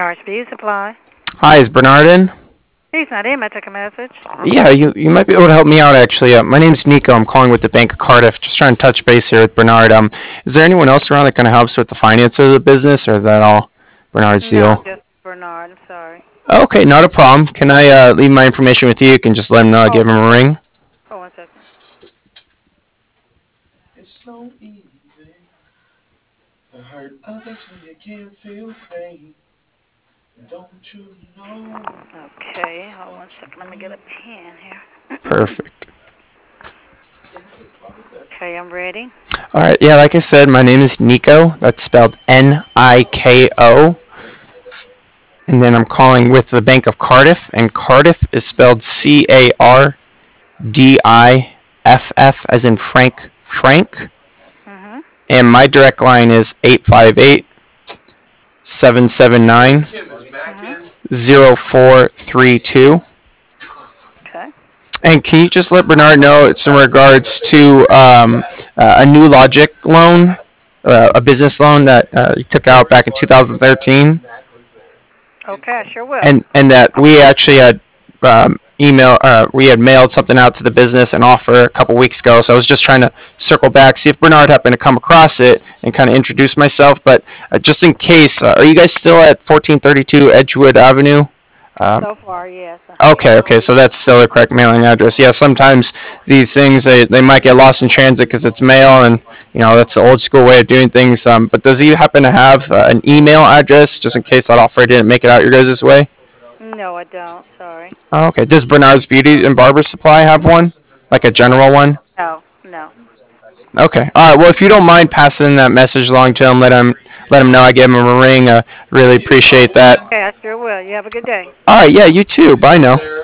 Bernard's Beauty Supply. Hi, is Bernard in? He's not in. May I take a message? Yeah, you might be able to help me out actually. My name's Nico. I'm calling with the Bank of Cardiff. Just trying to touch base here with Bernard. Is there anyone else around that kind of helps with the finances of the business, or is that all Bernard's No, deal? just Bernard. I'm sorry. Okay, not a problem. Can I leave my information with you? You can just let him know. I Oh, give him a ring. hold 1 second. It's so easy to hurt others when you can't feel pain. Don't you know Okay, hold what 1 second. Let me you get a want? pen here. Perfect. Okay, I'm ready. All right. Yeah, like I said, my name is Nico. That's spelled Niko. And then I'm calling with the Bank of Cardiff, and Cardiff is spelled Cardiff, as in Frank. Mhm. And my direct line is 858-779-0432. Mhm. Okay. And can you just let Bernard know it's in regards to a new Logic loan, a business loan that he took out back in 2013, Okay, I sure will. and that we actually had we had mailed something out to the business and offer a couple weeks ago. So I was just trying to circle back, see if Bernard happened to come across it, and kind of introduce myself. But just in case, are you guys still at 1432 Edgewood Avenue? Um, So far, yes. Okay, so that's still the correct mailing address. Yeah, sometimes these things they might get lost in transit because it's mail, and that's the old school way of doing things. But does he happen to have an email address just in case that offer didn't make it out your guys' way? No, I don't. Sorry. Oh, okay. Does Bernard's Beauty and Barber Supply have one, like a general one? No, no. Okay. All right. Well, if you don't mind passing that message along to him, let him know I gave him a ring. Really appreciate that. Okay, I sure will. You have a good day. All right. Yeah. You too. Bye now.